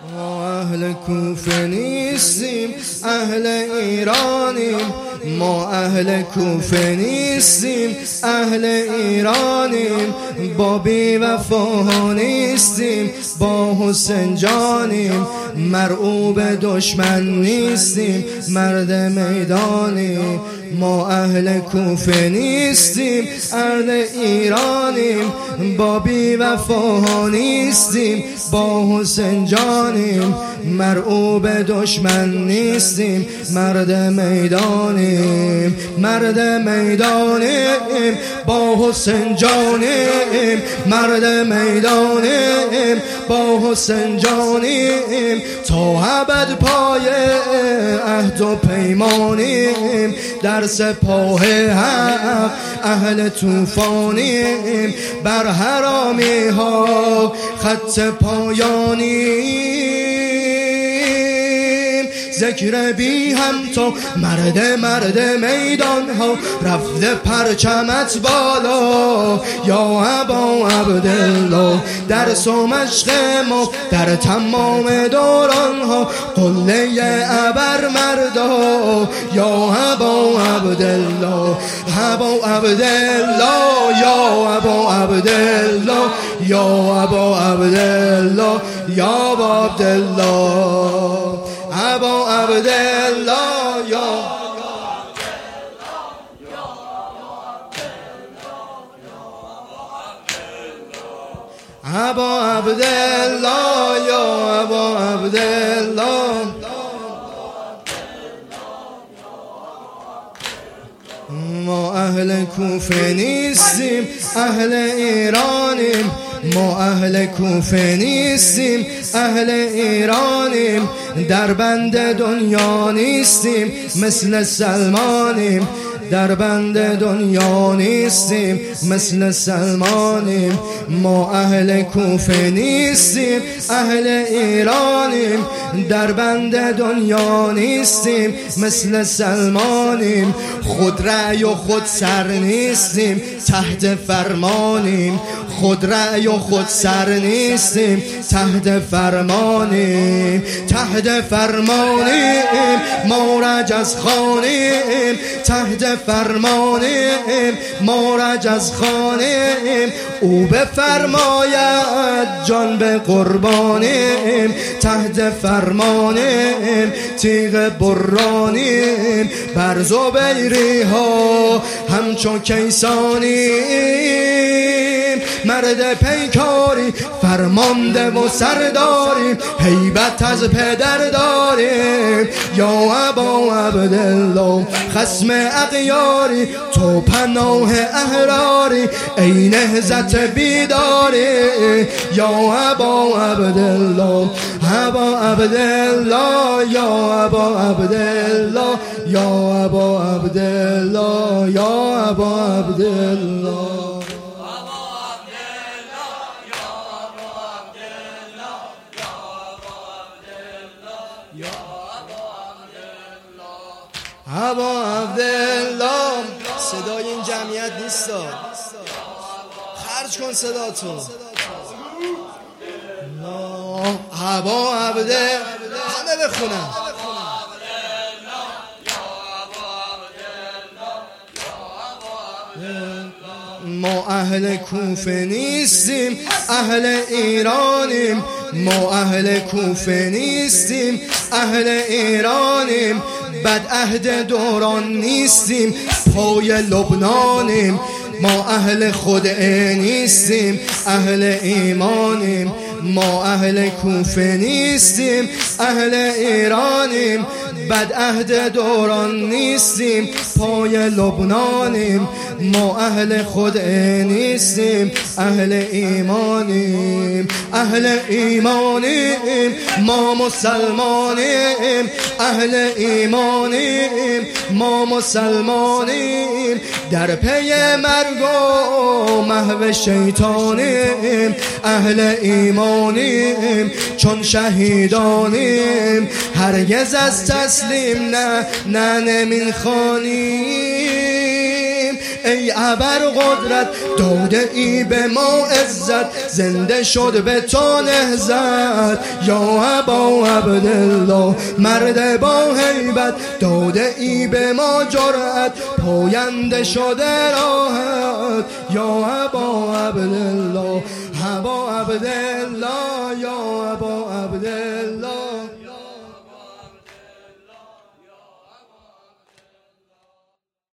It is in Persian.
ما اهل کوفه نیستیم اهل ایرانیم، ما اهل کوفه نیستیم اهل ایرانیم، با بی وفا نیستیم با حسین جانیم، مرعوب دشمن نیستیم مرد میدانیم. ما اهل کوفه نیستیم اهل ایرانیم، با بی وفا نیستیم با حسین جانیم، مرعوب دشمن نیستیم مرد میدانیم، مرد میدانیم با حسین جانیم، مرد میدانیم با حسین جانیم، تا ابد پای عهد و پیمانیم، در سپاه حق اهل طوفانیم، بر حرامی ها خط پایانیم، ذکر بی هم تو مرد میدان ها، رفته پرچمت بالا یا ابا عبدالله، در سمشق ما در تمام دوران ها، قله ابر مردا یا ابا عبدالله، ابا عبدالله یا ابا عبدالله، یا ابا عبدالله، یا ابا عبدالله، ابا عبدالله یا ابا عبدالله، یا ابا عبدالله. ما اهل کوفه نیستیم اهل ایرانیم، ما اهل کوفه نیستیم اهل ایرانیم، در بند دنیا نیستیم مثل سلمانیم، در بند دنیا نیستیم مثل سلمانیم، ما اهل کوفه نیستیم اهل ایرانیم، در بند دنیا نیستیم مثل سلمانیم، خود رأی و خود سر نیستیم تحت فرمانیم، خود رأی و خود سر نیستیم تحت فرمانیم، تحت فرمانیم ما رجز خانیم، تحت فرمانیم ما رجز خانیم، او بفرماید جان به قربانیم، تحت فرمانیم تیغ برانیم، بر زبیری ها همچون کیسانیم، مرد پیکاری فرمانده و سرداریم، هیبت از پدر داریم یا ابا عبدالله، خصم اغیاری تو پناه احراری، ای نهضت بیداری یا ابا عبدالله، ابا عبدالله، یا ابا عبدالله، یا ابا عبدالله، یا ابا عبدالله. ابا عبدالله، صدای این جمعیت نیستا، خرج کن صداتو. ابا عبدالله، همه بخونن. ما اهل کوفه نیستیم اهل ایرانیم، ما اهل کوفه نیستیم اهل ایرانیم، بد عهد دوران نیستیم پای لبنانیم، ما اهل خدعه نیستیم اهل ایمانیم، ما اهل کوفه نیستیم اهل ایرانیم، بد عهد دوران نیستیم پای لبنانیم، ما اهل خدعه نیستیم اهل ایمانیم، اهل ایمانیم ما مسلمانیم، اهل ایمانیم ما مسلمانیم، در پی مرگ و محو شیطانیم، اهل ایمانیم چون شهیدانیم، هرگز از تسلیم نه نمیخوانیم، ای ای ابر قدرت، داده ای به ما عزت، زنده شد به تو نهضت. یا ابا عبدالله مرد با هیبت، داده ای به ما جرأت، پاینده شده راحت. یا ابا عبدالله ابا عبدالله